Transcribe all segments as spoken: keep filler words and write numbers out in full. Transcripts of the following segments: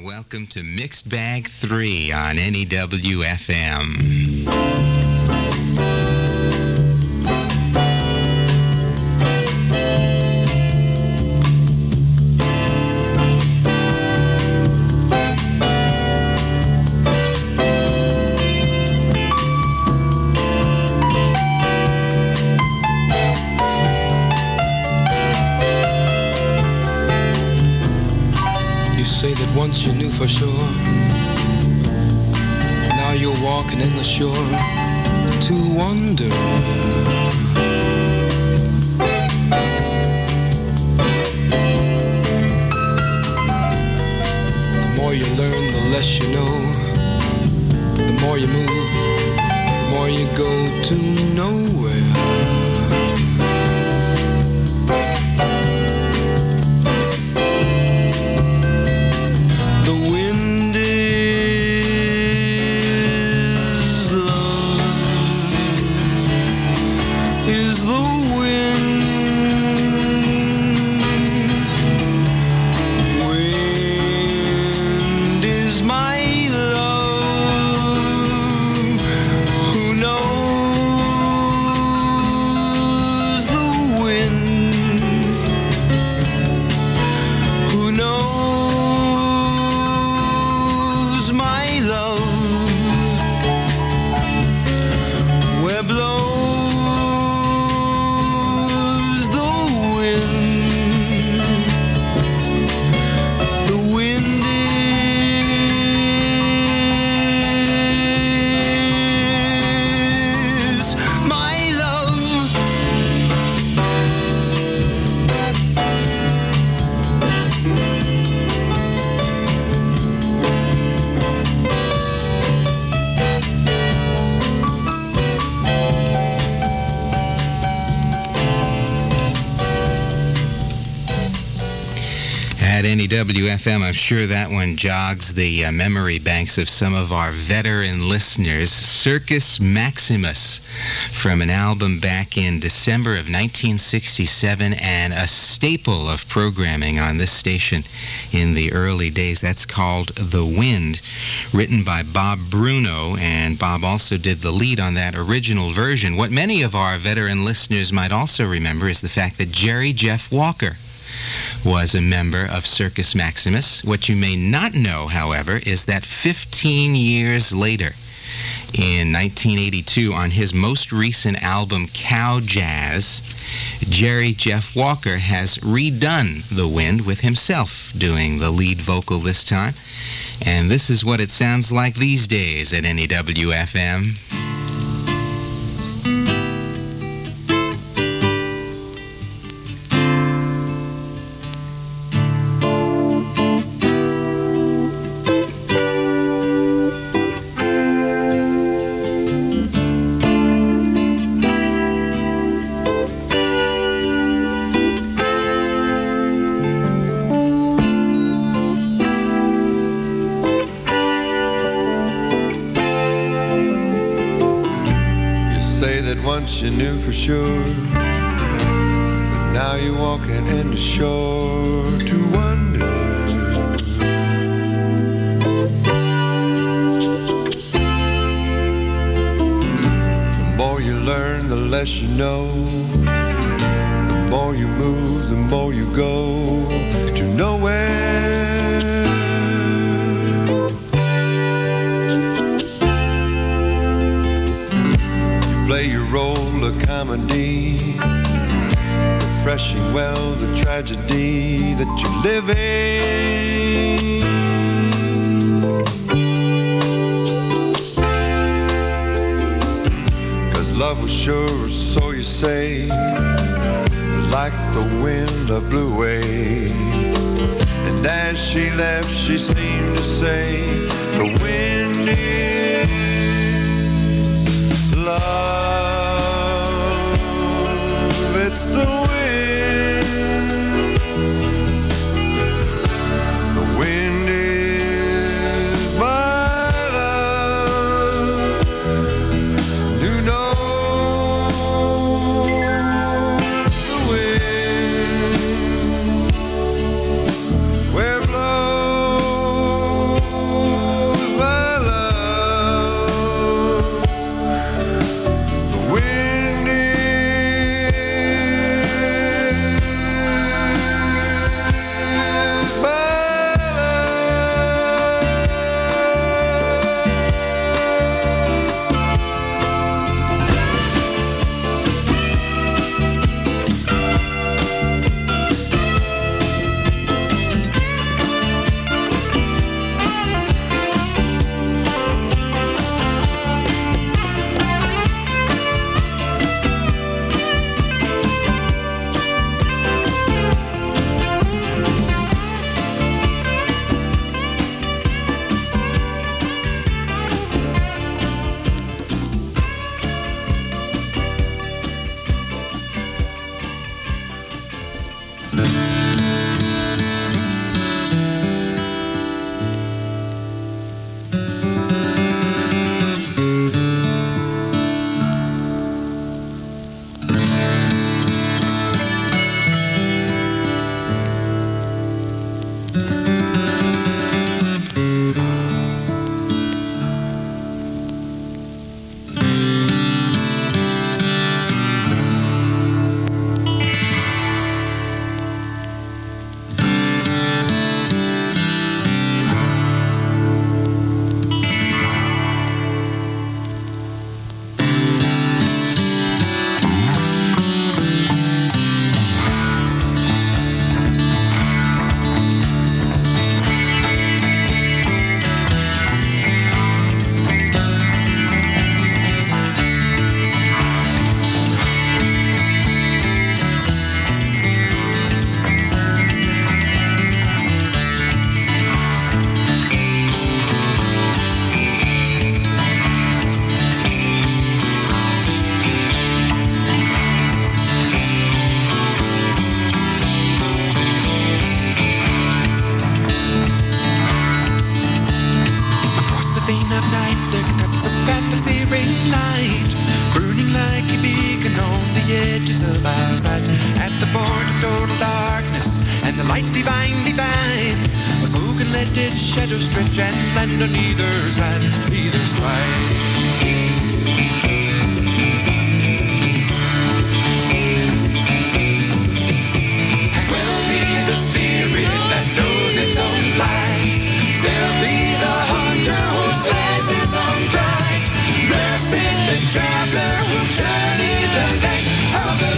welcome to Mixed Bag three on N E W F M. Once you knew for sure, now you're walking in the shore to wonder. The more you learn, the less you know. The more you move, the more you go to nowhere. N E W F M, I'm sure that one jogs the uh, memory banks of some of our veteran listeners. Circus Maximus, from an album back in December of nineteen sixty-seven, and a staple of programming on this station in the early days. That's called The Wind, written by Bob Bruno, and Bob also did the lead on that original version. What many of our veteran listeners might also remember is the fact that Jerry Jeff Walker was a member of Circus Maximus. What you may not know, however, is that fifteen years later, in nineteen eighty-two, on his most recent album, Cow Jazz, Jerry Jeff Walker has redone The Wind with himself doing the lead vocal this time. And this is what it sounds like these days at N E W F M. You knew for sure, but now you're walking in the shore to wonder. The more you learn, the less you know. The more you move, the more you go to nowhere. You play your role, a comedy, refreshing well the tragedy that you're living. Cause love was sure, so you say, like the wind that blew away. And as she left, she seemed to say, the wind is love. It's the wind. The wind is my love. You know the wind where blows Light's divine, divine. So who can let its shadow stretch and land on either side, either side? Knows its own flight. Still be the hunter who slays his own pride. Rest in the traveler who journeys the length of the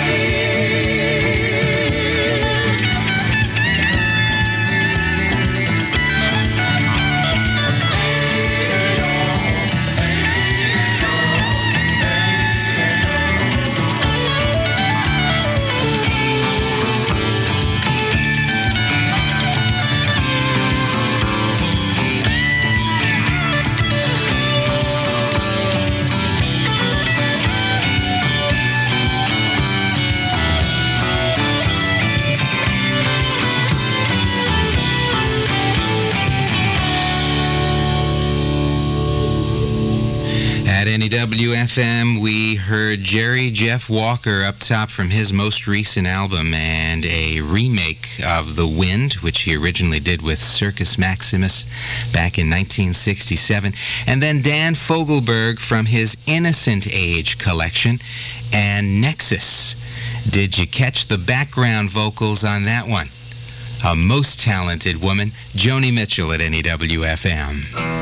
N E W F M, we heard Jerry Jeff Walker up top from his most recent album and a remake of The Wind, which he originally did with Circus Maximus back in nineteen sixty-seven. And then Dan Fogelberg from his Innocent Age collection and Nexus. Did you catch the background vocals on that one? A most talented woman, Joni Mitchell at N E W F M.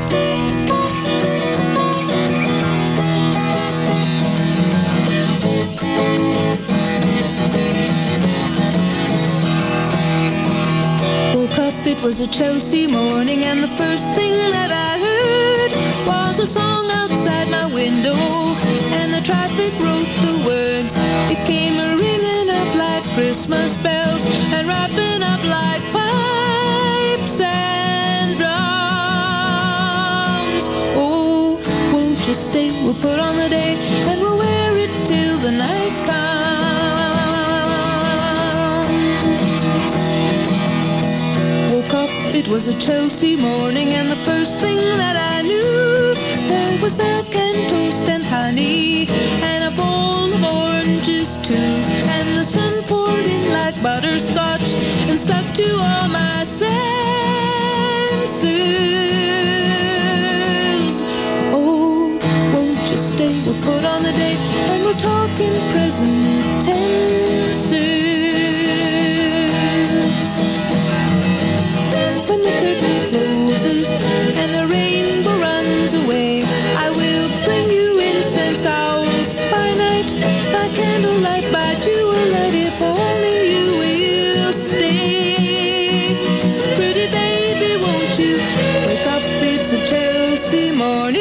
It was a Chelsea morning and the first thing that I heard was a song outside my window, and the traffic wrote the words. It came ringing up like Christmas bells and wrapping up like pipes and drums. Oh, won't you stay? We'll put on the day and we'll wear it till the night comes. It was a Chelsea morning and the first thing that I knew, there was milk and toast and honey and a bowl of oranges too, and the sun poured in like butterscotch and stuck to all my senses. Oh, won't you stay? We'll put on the day and we'll talk in present tenses. When the curtain closes and the rainbow runs away, I will bring you incense owls by night, by candlelight, by jewellight, if only you will stay. Pretty baby, won't you wake up? It's a Chelsea morning.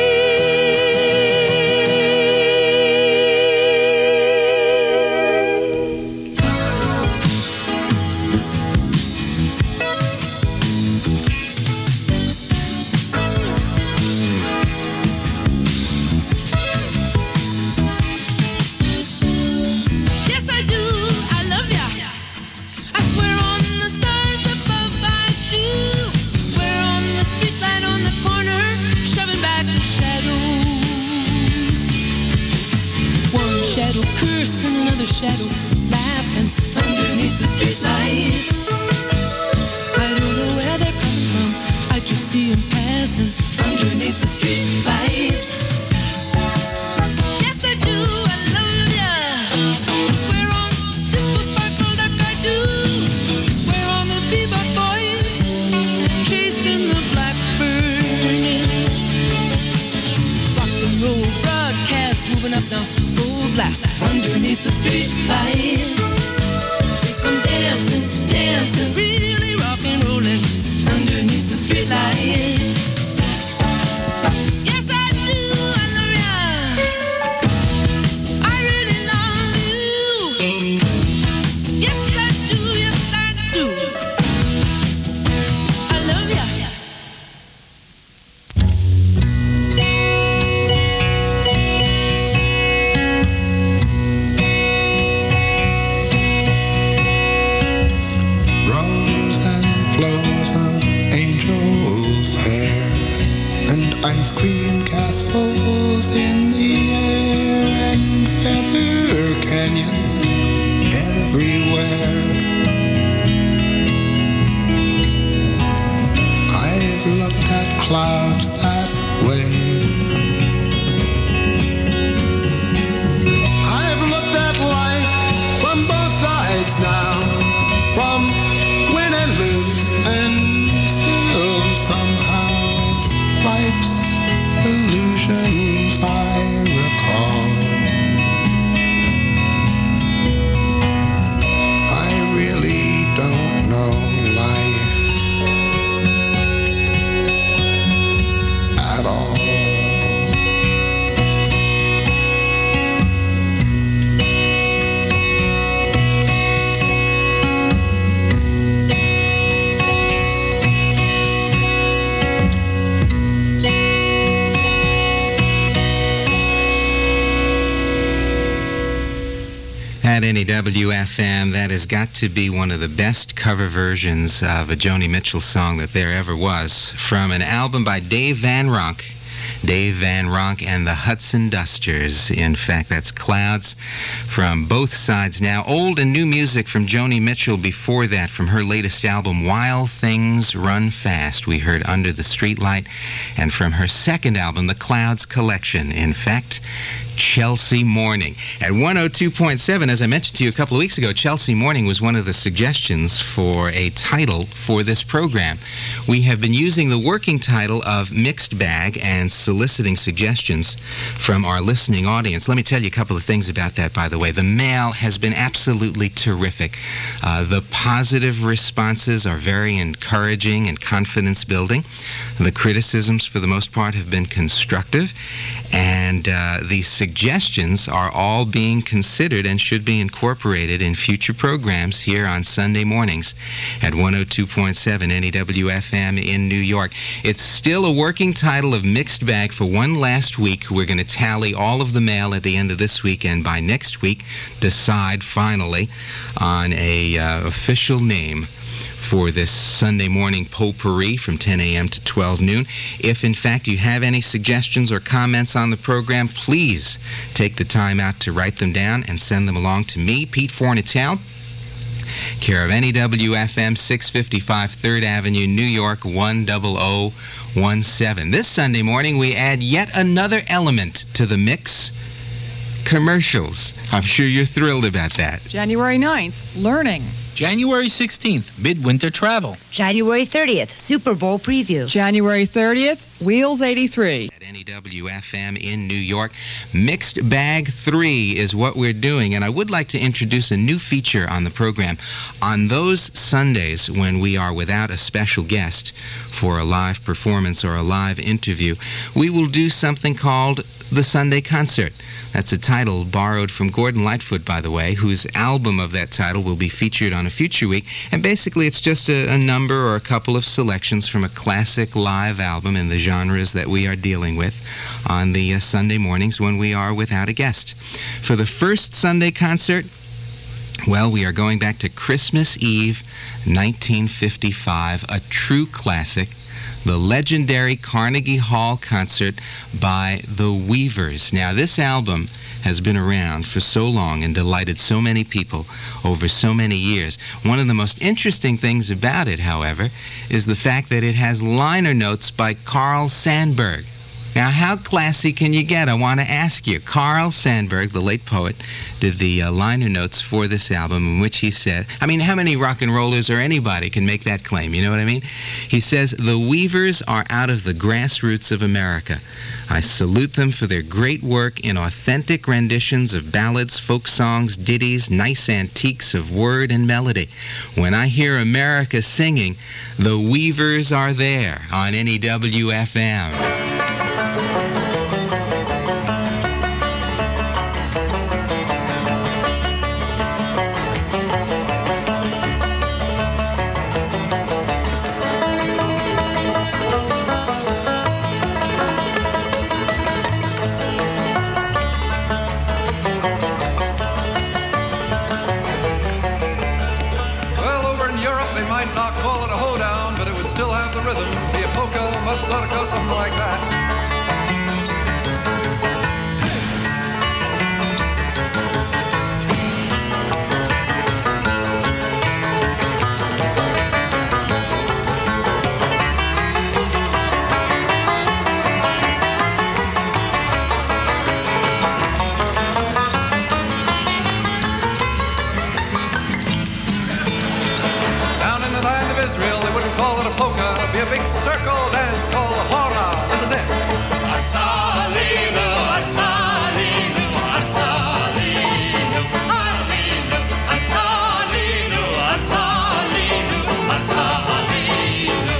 Shadow laughing underneath the street light. I don't know where they're coming from, I just see them passing underneath the street light. Yes I do, I love ya. I swear on disco sparkle like I do. I swear on the bebop boys chasing the blackbird. Rock and roll broadcast moving up now, full blast underneath the street light. Come dancing, dancing, really rock and rolling underneath the street light. Yes I do, I love ya. I really love you. Yes I do, yes I do. I love ya. Ice cream castles in the air and Feather Canyon everywhere. clouds that way. I've looked at life from both sides now, from win and lose, and still somehow it's life's illusions I recall. I really don't know life at all. At N E W F M, that has got to be one of the best cover versions of a Joni Mitchell song that there ever was, from an album by Dave Van Ronk. Dave Van Ronk and the Hudson Dusters. In fact, that's Clouds from both sides now. Old and new music from Joni Mitchell before that, from her latest album, While Things Run Fast. We heard Under the Streetlight. And from her second album, The Clouds Collection. In fact, Chelsea Morning. At one oh two point seven, as I mentioned to you a couple of weeks ago, Chelsea Morning was one of the suggestions for a title for this program. We have been using the working title of Mixed Bag and soliciting suggestions from our listening audience. Let me tell you a couple of things about that, by the way. The mail has been absolutely terrific. Uh, the positive responses are very encouraging and confidence-building. The criticisms, for the most part, have been constructive. And uh, the suggestions are all being considered and should be incorporated in future programs here on Sunday mornings at one oh two point seven N E W F M in New York. It's still a working title of Mixed Bag for one last week. We're going to tally all of the mail at the end of this week, and by next week decide finally on a uh, official name for this Sunday morning potpourri from ten a.m. to twelve noon. If, in fact, you have any suggestions or comments on the program, please take the time out to write them down and send them along to me, Pete Fornatale, care of N E W F M, six fifty-five third Avenue, New York, one oh oh one seven. This Sunday morning, we add yet another element to the mix: commercials. I'm sure you're thrilled about that. January ninth, learning. January sixteenth, midwinter travel. January thirtieth, Super Bowl preview. January thirtieth, Wheels eighty-three. At N E W F M in New York, Mixed Bag three is what we're doing, and I would like to introduce a new feature on the program. On those Sundays when we are without a special guest for a live performance or a live interview, we will do something called the Sunday Concert. That's a title borrowed from Gordon Lightfoot, by the way, whose album of that title will be featured on a future week. And basically, it's just a, a number or a couple of selections from a classic live album in the genres that we are dealing with on the uh, Sunday mornings when we are without a guest. For the first Sunday concert, well, we are going back to Christmas Eve, nineteen fifty-five, a true classic. The legendary Carnegie Hall concert by the Weavers. Now, this album has been around for so long and delighted so many people over so many years. One of the most interesting things about it, however, is the fact that it has liner notes by Carl Sandburg. Now, how classy can you get? I want to ask you. Carl Sandburg, the late poet, did the uh, liner notes for this album, in which he said, I mean, how many rock and rollers or anybody can make that claim? You know what I mean? He says, "The Weavers are out of the grassroots of America. I salute them for their great work in authentic renditions of ballads, folk songs, ditties, nice antiques of word and melody. When I hear America singing, the Weavers are there on N E W F M." Something like that. circle dance called Hora. This is it. Atalinu, Atalinu, Atalinu, Atalinu, Atalinu, Atalinu, Atalinu.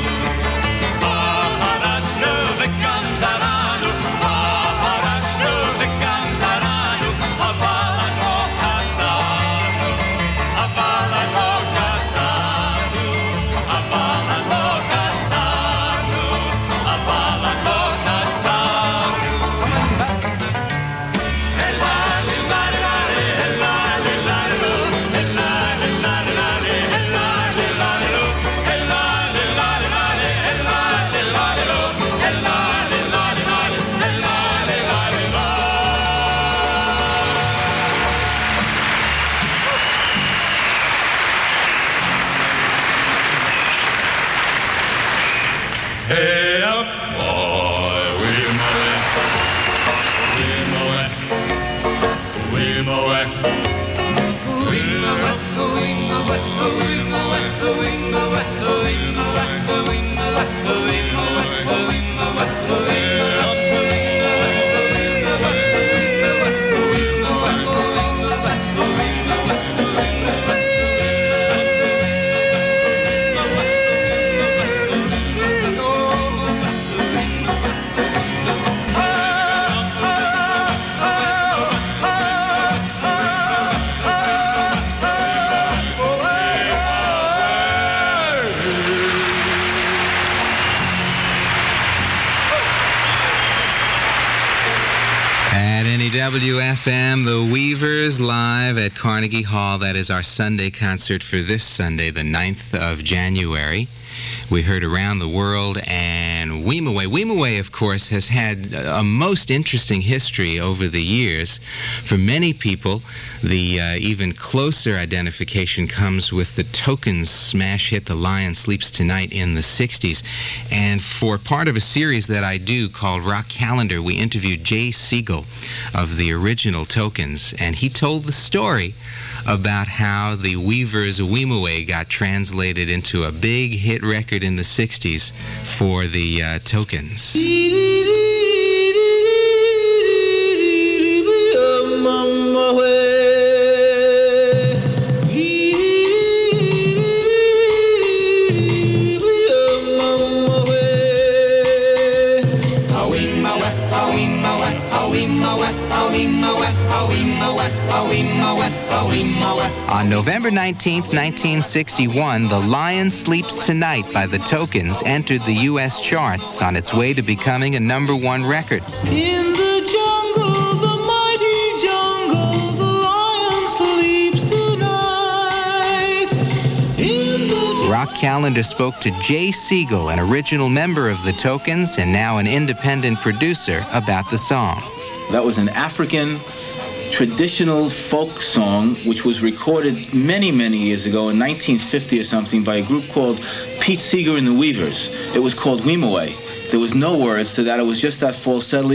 Vaharashnu vikam zaranu, Vaharashnu vikam zaranu, Avalan lokatzanu, Avalan lokatzanu, Avalan lokatzanu, Avalan lokatzanu. Coming back. Elali, lali, lali, elali, lali, lo, elali, lali, lali, elali, lali, lo, elali, lali, lali, elali, lali, lo, elali, lali, lali, elali, lali, lo. Hey up, boy, we mow it, we mow it, we mow it, we mow it, we mow it, we mow it, we mow it, we mow it, we mow it, we mow it, we mow it, we mow it, At N E W F M, the Weavers live at Carnegie Hall. That is our Sunday concert for this Sunday, the ninth of January. We heard Around the World and Weemaway. Weemaway, of course, has had a most interesting history over the years. For many people, the uh, even closer identification comes with the Tokens smash hit The Lion Sleeps Tonight in the sixties. And for part of a series that I do called Rock Calendar, we interviewed Jay Siegel of the original Tokens, and he told the story about how the Weavers' Weemaway got translated into a big hit record in the sixties for the uh, Tokens. On November nineteenth, nineteen sixty-one, The Lion Sleeps Tonight by the Tokens entered the U S charts on its way to becoming a number one record. In the jungle, the mighty jungle, the lion sleeps tonight. In the Rock Calendar spoke to Jay Siegel, an original member of the Tokens and now an independent producer, about the song. That was an African traditional folk song which was recorded many, many years ago in nineteen fifty or something by a group called Pete Seeger and the Weavers. It was called Weemaway. There was no words to that. It was just that falsetto.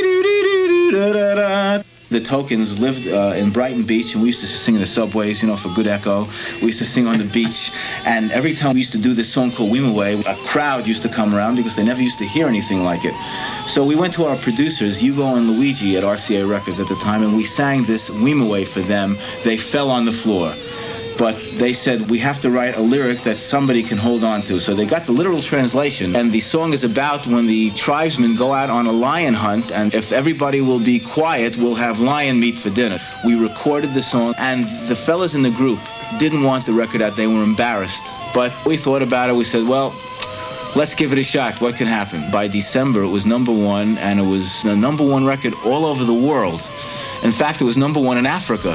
The Tokens lived uh, in Brighton Beach, and we used to sing in the subways, you know, for good echo. We used to sing on the beach, and every time we used to do this song called Weemaway, a crowd used to come around because they never used to hear anything like it. So we went to our producers, Hugo and Luigi at R C A Records at the time, and we sang this Weemaway for them. They fell on the floor. But they said, we have to write a lyric that somebody can hold on to. So they got the literal translation, and the song is about when the tribesmen go out on a lion hunt, and if everybody will be quiet, we'll have lion meat for dinner. We recorded the song, and the fellas in the group didn't want the record out. They were embarrassed. But we thought about it. We said, well, let's give it a shot. What can happen? By December, it was number one, and it was the number one record all over the world. In fact, it was number one in Africa.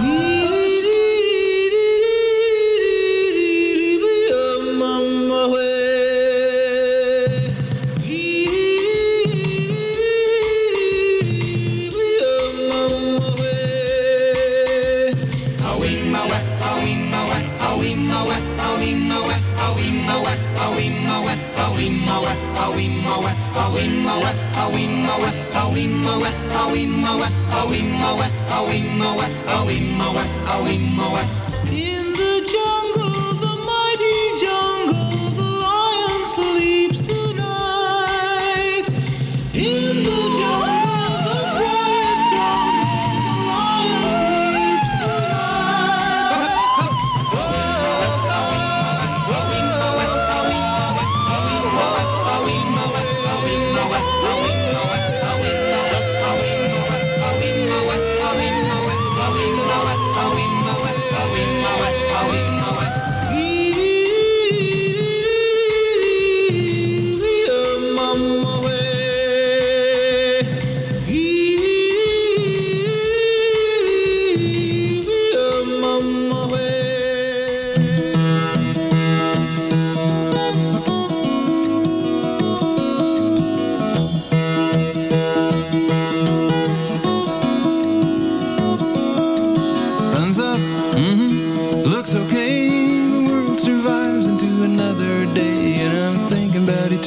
In the jungle, the mighty jungle, the lion sleeps tonight.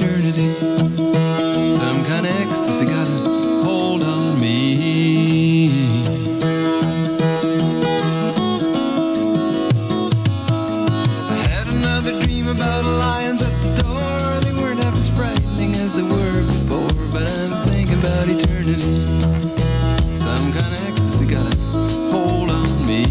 eternity. Some kind of ecstasy got a hold on me. I had another dream about lions at the door. They weren't half as frightening as they were before, but I'm thinking about eternity. Some kind of ecstasy got a hold on me.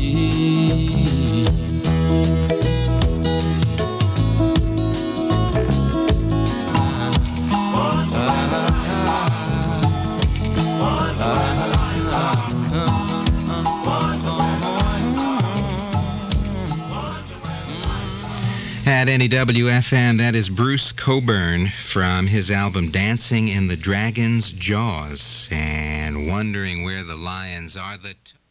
At N E W F M, that is Bruce Cockburn from his album Dancing in the Dragon's Jaws, and wondering where the lions are. The t-